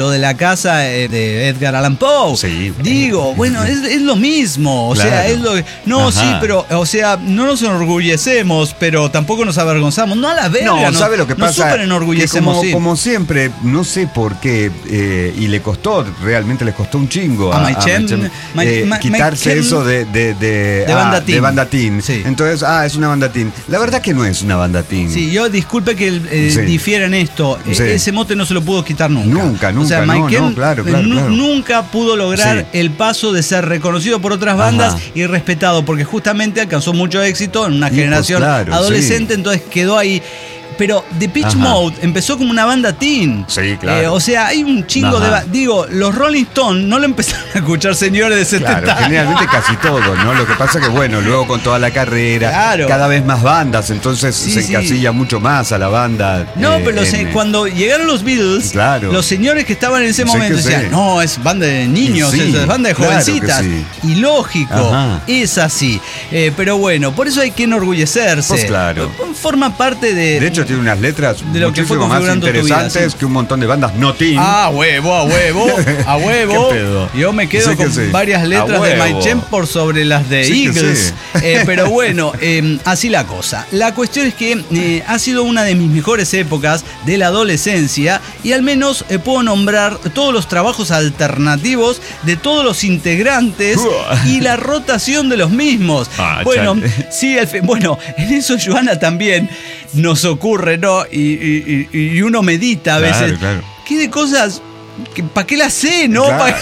lo de la casa de Edgar Allan Poe. Sí. Digo, bueno, es lo mismo. O sea, es lo que. No, sí, pero, o sea, no nos enorgullecemos, pero tampoco nos avergonzamos. No a la verga. No, ¿sabe lo que pasa? Nos súper enorgullecemos. Como siempre, no sé por qué, y realmente les costó un chingo a Maichem quitarse eso de Banda Teen. Sí. Entonces, es una Banda Teen. La verdad que no es una Banda Teen. Sí, yo disculpe que difiera en esto. Sí. Ese mote no se lo pudo quitar nunca. Nunca. O sea, Maichem claro. nunca pudo lograr el paso de ser reconocido por otras bandas y respetado, porque justamente alcanzó mucho éxito en una generación adolescente, entonces quedó ahí. Pero Depeche Mode empezó como una banda teen. Sí, claro. O sea, hay un chingo de... Digo, los Rolling Stones no lo empezaron a escuchar señores de 70 años. Generalmente casi todos, ¿no? Lo que pasa que, bueno, luego con toda la carrera, cada vez más bandas, entonces se encasilla mucho más a la banda. No, pero cuando llegaron los Beatles, los señores que estaban en ese momento decían, no, es banda de niños, es banda de jovencitas. Y lógico, es así. Pero bueno, por eso hay que enorgullecerse. Pues claro. Forma parte de... De hecho, tiene unas letras de lo que fue más interesantes que un montón de bandas no teen. A huevo. ¿Qué pedo? Yo me quedo con varias letras de Maichem por sobre las de Eagles. Pero bueno, así la cosa. La cuestión es que ha sido una de mis mejores épocas de la adolescencia y al menos puedo nombrar todos los trabajos alternativos de todos los integrantes y la rotación de los mismos. Bueno, sí, bueno, en eso Joana también nos ocurre, ¿no? Y uno medita a veces. Claro. ¿Qué de cosas? ¿Para qué las sé, no? Claro.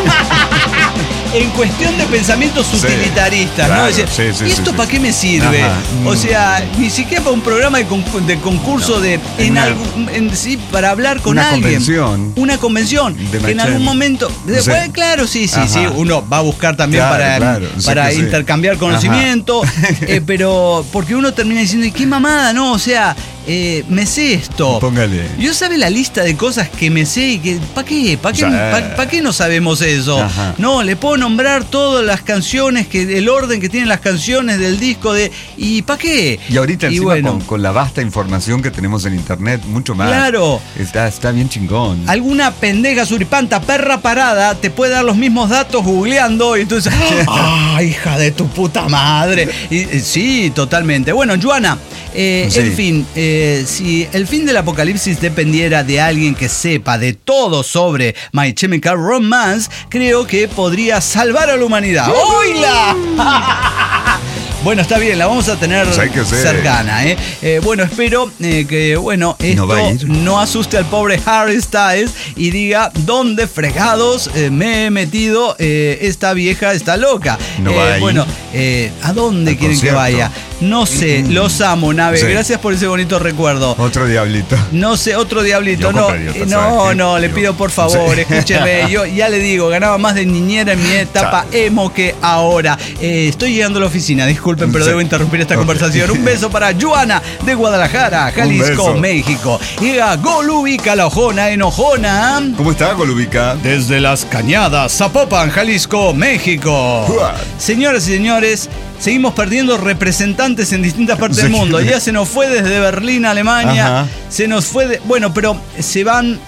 En cuestión de pensamientos utilitaristas, ¿no? Decir, ¿y esto para qué me sirve? O sea, ni siquiera para un programa de concurso para hablar con alguien. Una convención. Que en algún momento. Claro, sí. Uno va a buscar también para intercambiar conocimiento. Pero porque uno termina diciendo, ¿y qué mamada, no? O sea, me sé esto. Póngale. Yo sabe la lista de cosas que me sé y que. ¿Para qué? ¿Para qué no sabemos eso? No, le puedo nombrar todas las canciones, el orden que tienen las canciones del disco de... ¿Y para qué? Y ahorita encima con la vasta información que tenemos en internet, mucho más. Claro. Está bien chingón. Alguna pendeja suripanta, perra parada, te puede dar los mismos datos googleando y entonces... hija de tu puta madre. Sí, totalmente. Bueno, Joana, en fin, si el fin del apocalipsis dependiera de alguien que sepa de todo sobre My Chemical Romance, creo que podría salvar a la humanidad. ¡Oila! Bueno, está bien, la vamos a tener cercana, bueno, espero que, esto no asuste al pobre Harry Styles y diga, ¿dónde fregados me he metido? Esta vieja está loca. ¿A dónde quieren que vaya? No sé, los amo, Nave. Gracias por ese bonito recuerdo. Otro diablito. No sé, otro diablito. Le pido por favor, escúcheme. Yo ya le digo, ganaba más de niñera en mi etapa emo que ahora. Estoy llegando a la oficina, disculpen, pero debo interrumpir esta conversación. Un beso para Joana de Guadalajara, Jalisco, México. Llega Golubica, la Ojona, en Ojona. ¿Cómo está, Golubica? Desde Las Cañadas, Zapopan, Jalisco, México. Señoras y señores, seguimos perdiendo representantes en distintas partes del mundo. Ya se nos fue desde Berlín, Alemania. Se nos fue pero se van,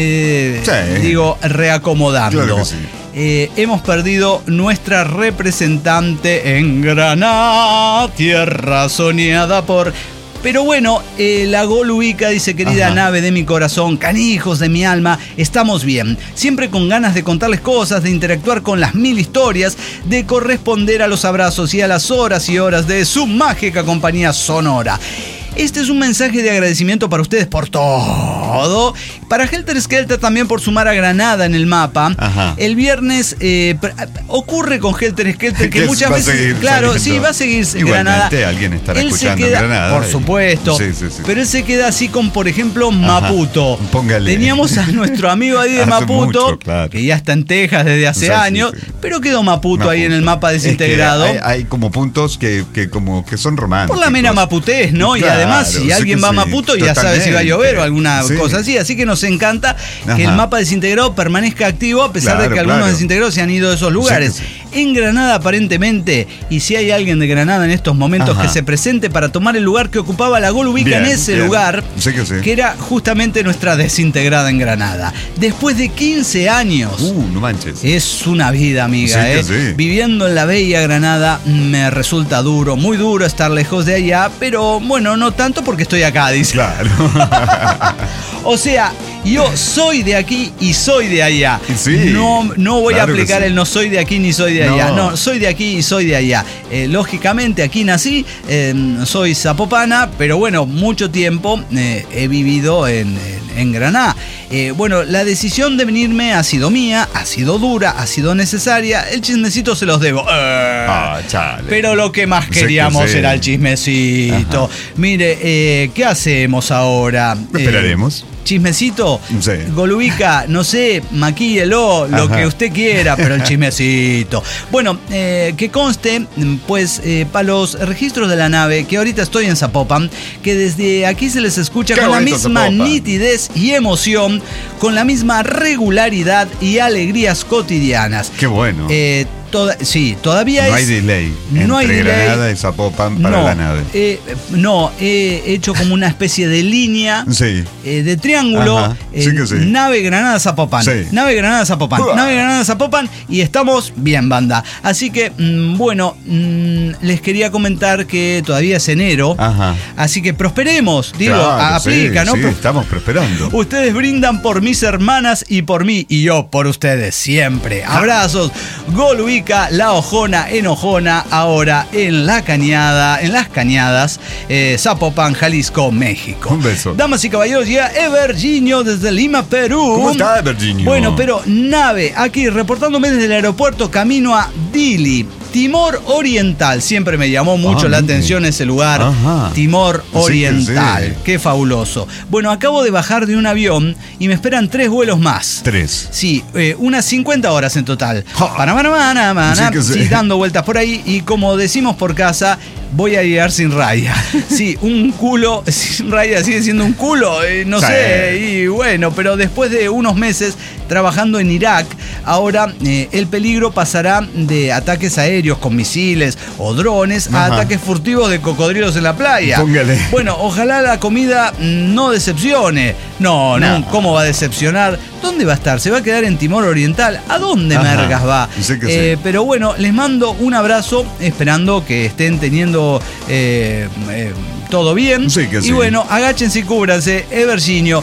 reacomodando. Claro que sí. Hemos perdido nuestra representante en Granada, tierra soñada por... Pero bueno, la Golubica dice, querida Nave de mi corazón, canijos de mi alma, estamos bien. Siempre con ganas de contarles cosas, de interactuar con las 1000 historias, de corresponder a los abrazos y a las horas y horas de su mágica compañía sonora. Este es un mensaje de agradecimiento para ustedes por todo. Para Helter Skelter también por sumar a Granada en el mapa. El viernes ocurre con Helter Skelter que muchas veces... va a seguir Granada. Alguien estará escuchando en Granada. Por supuesto. Pero él se queda así con, por ejemplo, Maputo. Póngale. Teníamos a nuestro amigo ahí de Maputo, que ya está en Texas desde hace años, pero quedó Maputo ahí en el mapa desintegrado. Hay como puntos que son románticos. Por la mera maputez, ¿no? Y además, si alguien va a Maputo, ya sabe si va a llover o alguna cosa así. Así que nos encanta que el mapa desintegrado permanezca activo, a pesar de que algunos desintegrados se han ido de esos lugares. en Granada aparentemente, y si hay alguien de Granada en estos momentos que se presente para tomar el lugar que ocupaba la Golubica en ese lugar, que era justamente nuestra desintegrada en Granada. Después de 15 años, no manches. Es una vida, amiga, viviendo en la bella Granada me resulta duro, muy duro estar lejos de allá, pero bueno, no tanto porque estoy acá, dice. Claro. O sea, yo soy de aquí y soy de allá. Sí, no voy a aplicar el no soy de aquí ni soy de allá. No, soy de aquí y soy de allá. Lógicamente aquí nací, soy zapopana, pero bueno, mucho tiempo he vivido en Granada. Bueno, la decisión de venirme ha sido mía, ha sido dura, ha sido necesaria. El chismecito se los debo. Chale. Pero lo que más queríamos era el chismecito. Ajá. Mire, ¿qué hacemos ahora? Esperaremos. Chismecito, Golubica, no sé, maquíllelo, lo que usted quiera, pero el chismecito. Bueno, que conste, pues, para los registros de la nave, que ahorita estoy en Zapopan, que desde aquí se les escucha con la misma nitidez y emoción, con la misma regularidad y alegrías cotidianas. Qué bueno. Todavía no hay delay. No hay delay. Granada y Zapopan para la nave. He hecho como una especie de línea de triángulo. Nave Granada Zapopan. Nave Granada Zapopan. Nave Granada Zapopan. Y estamos bien, banda. Así que, les quería comentar que todavía es enero. Así que prosperemos. Digo, aplica, ¿no? Sí, estamos prosperando. Ustedes brindan por mis hermanas y por mí. Y yo por ustedes siempre. Abrazos. Golubica, La Ojona, Enojona, ahora en La Cañada, en Las Cañadas, Zapopan, Jalisco, México. Un beso. Damas y caballeros, llega Everginio desde Lima, Perú. ¿Cómo está, Everginio? Bueno, pero nave, aquí reportándome desde el aeropuerto camino a Dili, Timor Oriental. Siempre me llamó mucho la atención ese lugar. Timor Oriental. Qué fabuloso. Bueno, acabo de bajar de un avión y me esperan 3 vuelos más. 3. Sí, unas 50 horas en total. Dando vueltas por ahí. Y como decimos por casa, voy a llegar sin raya. Sí, un culo sin raya sigue siendo un culo. No sé. Y bueno, pero después de unos meses trabajando en Irak, ahora el peligro pasará de ataques aéreos con misiles o drones a ataques furtivos de cocodrilos en la playa. Póngale. Bueno, ojalá la comida no decepcione. No, ¿cómo va a decepcionar? ¿Dónde va a estar? ¿Se va a quedar en Timor Oriental? ¿A dónde mergas va? Pero bueno, les mando un abrazo, esperando que estén teniendo todo bien. Y bueno, agáchense y cúbranse. Everginio,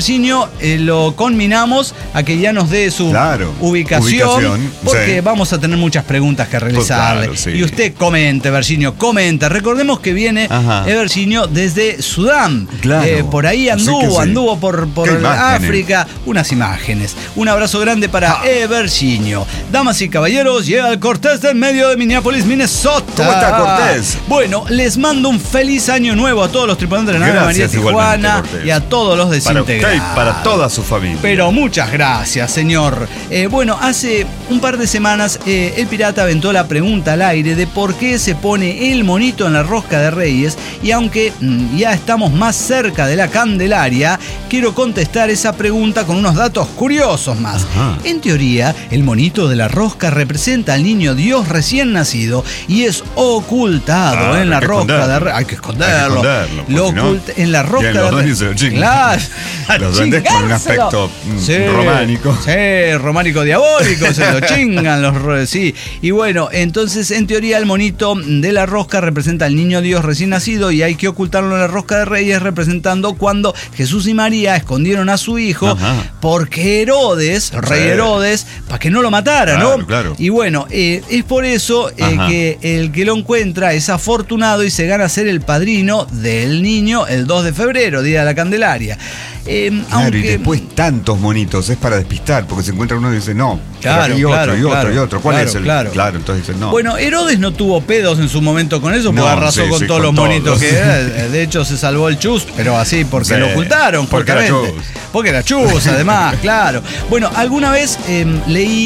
lo conminamos a que ya nos dé su ubicación, porque vamos a tener muchas preguntas que realizarle. Y usted comente, Everginio, comenta. Recordemos que viene Everginio desde Sudán. Por ahí anduvo por África. Unas imágenes. Un abrazo grande para Everginio. Damas y caballeros, llega el Cortés del medio de Minneapolis, Minnesota. ¿Cómo está, Cortés? Bueno, les mando un feliz año nuevo a todos los tripulantes de la nave María Tijuana y a todos los desintegrados. Para usted y para toda su familia. Pero muchas gracias, señor. Bueno, hace un par de semanas el pirata aventó la pregunta al aire de por qué se pone el monito en la rosca de Reyes, y aunque ya estamos más cerca de la Candelaria, quiero contestar esa pregunta con unos datos curiosos más. En teoría, el monito de la rosca representa al niño Dios recién nacido y es ocultado en la rosca de Reyes. Hay que esconderlo. Lo oculta en la rosca de Reyes. Claro. Los duendes con un aspecto románico. Sí, románico diabólico, se lo chingan los... Sí. Y bueno, entonces en teoría el monito de la rosca representa al niño Dios recién nacido y hay que ocultarlo en la rosca de Reyes, representando cuando Jesús y María escondieron a su hijo porque Herodes, rey Herodes, para que no lo matara, ¿no? Y bueno, es por eso que el que lo encuentra es afortunado y se gana ser el padrino del niño el 2 de febrero, Día de la Candelaria. Aunque... y después tantos monitos, es para despistar, porque se encuentra uno y dice, no, y otro. ¿Cuál es el? Claro, entonces dice, no. Bueno, Herodes no tuvo pedos en su momento con eso, porque arrasó con todos los monitos que era. De hecho, se salvó el chus, pero así, porque lo ocultaron. Porque era chus, además, claro. Bueno, alguna vez leí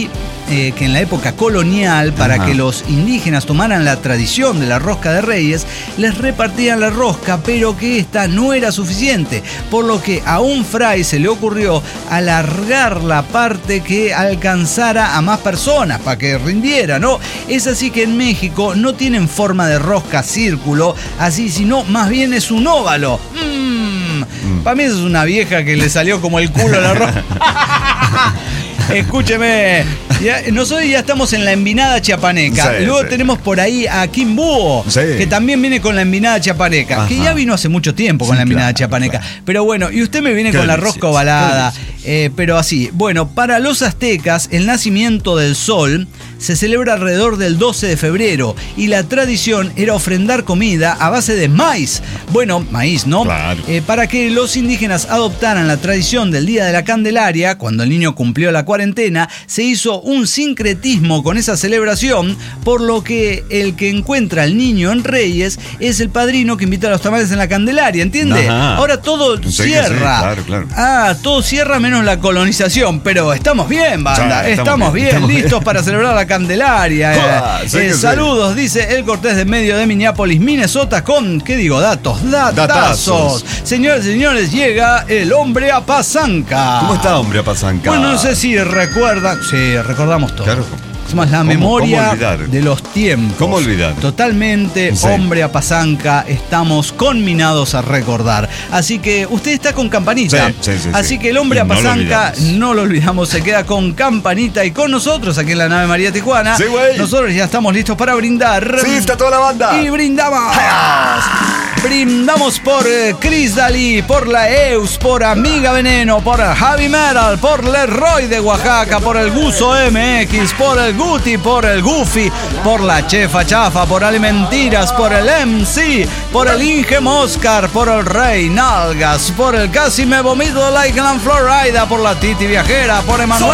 que en la época colonial, para que los indígenas tomaran la tradición de la rosca de Reyes, les repartían la rosca, pero que esta no era suficiente, por lo que a un fray se le ocurrió alargar la parte que alcanzara a más personas, para que rindiera, ¿no? Es así que en México no tienen forma de rosca círculo, así, sino más bien es un óvalo. Para mí eso es una vieja que le salió como el culo a la rosca. Escúcheme, nosotros ya estamos en la envinada chiapaneca. Sí, luego tenemos por ahí a Kim Búho, que también viene con la envinada chiapaneca, que ya vino hace mucho tiempo con la envinada chiapaneca. Pero bueno, y usted me viene con la rosca ovalada, pero así. Bueno, para los aztecas, el nacimiento del sol se celebra alrededor del 12 de febrero y la tradición era ofrendar comida a base de maíz. Bueno, maíz, ¿no? Claro. Para que los indígenas adoptaran la tradición del Día de la Candelaria, cuando el niño cumplió la cuarentena, se hizo un sincretismo con esa celebración, por lo que el que encuentra al niño en Reyes es el padrino que invita a los tamales en la Candelaria, ¿entiende? Ajá. Ahora todo cierra. Sí, claro. Todo cierra menos la colonización, pero estamos bien, banda. Estamos bien, listos para celebrar la Candelaria. Saludos, dice el Cortés de medio de Minneapolis, Minnesota, con, ¿qué digo? Datazos. Señores y señores, llega el hombre Apazanca. ¿Cómo está, hombre Apazanca? Bueno, no sé si recuerdan. Sí, recordamos todo. Claro. Somos la memoria de los tiempos. ¿Cómo olvidar? Totalmente, hombre Apazanca, estamos conminados a recordar. Así que usted está con campanita. Sí. Así que el hombre Apazanca, no lo olvidamos, se queda con campanita y con nosotros aquí en la nave María Tijuana. Sí, güey. Nosotros ya estamos listos para brindar. Sí, está toda la banda. Y brindamos. Brindamos por Chris Dalí, por la Eus, por Amiga Veneno, por el Heavy Metal, por Leroy de Oaxaca, por el Guso MX, por el Guti, por el Goofy, por la Chefa Chafa, por Alimentiras, por el MC, por el Inge Moscar, por el Rey Nalgas, por el Casi Me Vomito Like Land Florida, por la Titi Viajera, por Emanuel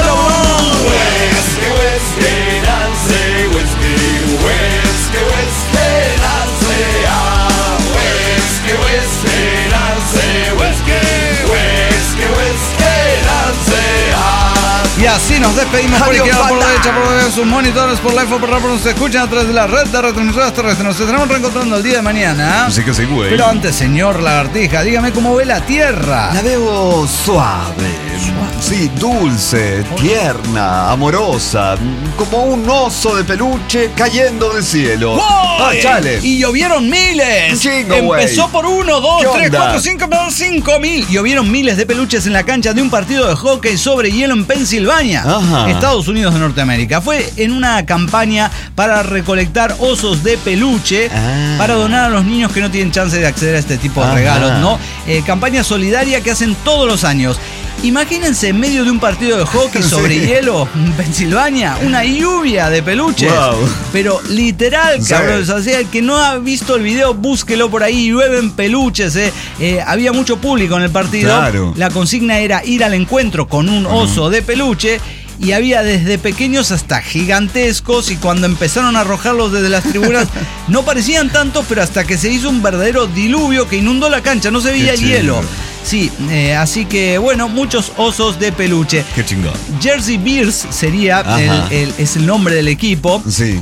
Y así nos despedimos por izquierda, por derecha, por sus monitores, por live, por nos escuchan a través de la red de retransmisoras terrestres. Nos estaremos reencontrando el día de mañana. Así que sí, güey. Pero antes, señor Lagartija, dígame cómo ve la Tierra. La veo suave. Sí, dulce, tierna, amorosa, como un oso de peluche cayendo del cielo. ¡Oh! ¡Chale! Y llovieron miles. Un chingo, güey. Empezó por 1, 2, 3, 4, 5 mil. Llovieron miles de peluches en la cancha de un partido de hockey sobre hielo en Pensilvania, Estados Unidos de Norteamérica. Fue en una campaña para recolectar osos de peluche para donar a los niños que no tienen chance de acceder a este tipo de regalos, ¿no? Campaña solidaria que hacen todos los años. Imagínense en medio de un partido de hockey sobre hielo en Pensilvania, una lluvia de peluches. Pero literal, cabrón. O sea, el que no ha visto el video, búsquelo por ahí. Llueven peluches. Había mucho público en el partido. Claro. La consigna era ir al encuentro con un oso de peluche. Y había desde pequeños hasta gigantescos, y cuando empezaron a arrojarlos desde las tribunas no parecían tantos, pero hasta que se hizo un verdadero diluvio que inundó la cancha, no se veía el hielo. Sí, así que bueno, muchos osos de peluche. Qué chingón. Jersey Bears sería es el nombre del equipo. Sí.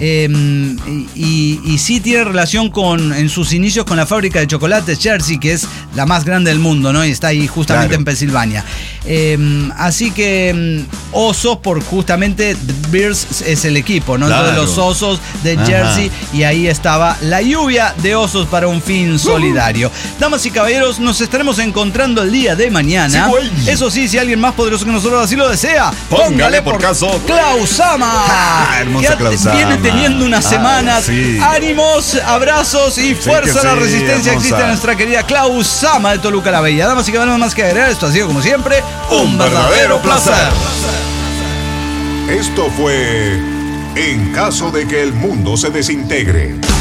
Y sí tiene relación en sus inicios con la fábrica de chocolates Jersey, que es la más grande del mundo, ¿no? Y está ahí justamente en Pensilvania. Así que osos, por justamente Bears es el equipo, ¿no? Entonces los osos de Jersey, y ahí estaba la lluvia de osos para un fin solidario. Damas y caballeros, nos estaremos encontrando el día de mañana. Sí, eso sí, si alguien más poderoso que nosotros así lo desea, póngale por caso Klausama. Hermosa Klausama. Viene teniendo unas semanas. Ánimos, abrazos y fuerza a la resistencia que existe en nuestra querida Klausama de Toluca la Bella. Damas y caballeros, más que agregar, esto ha sido como siempre un verdadero placer. Esto fue En caso de que el mundo se desintegre.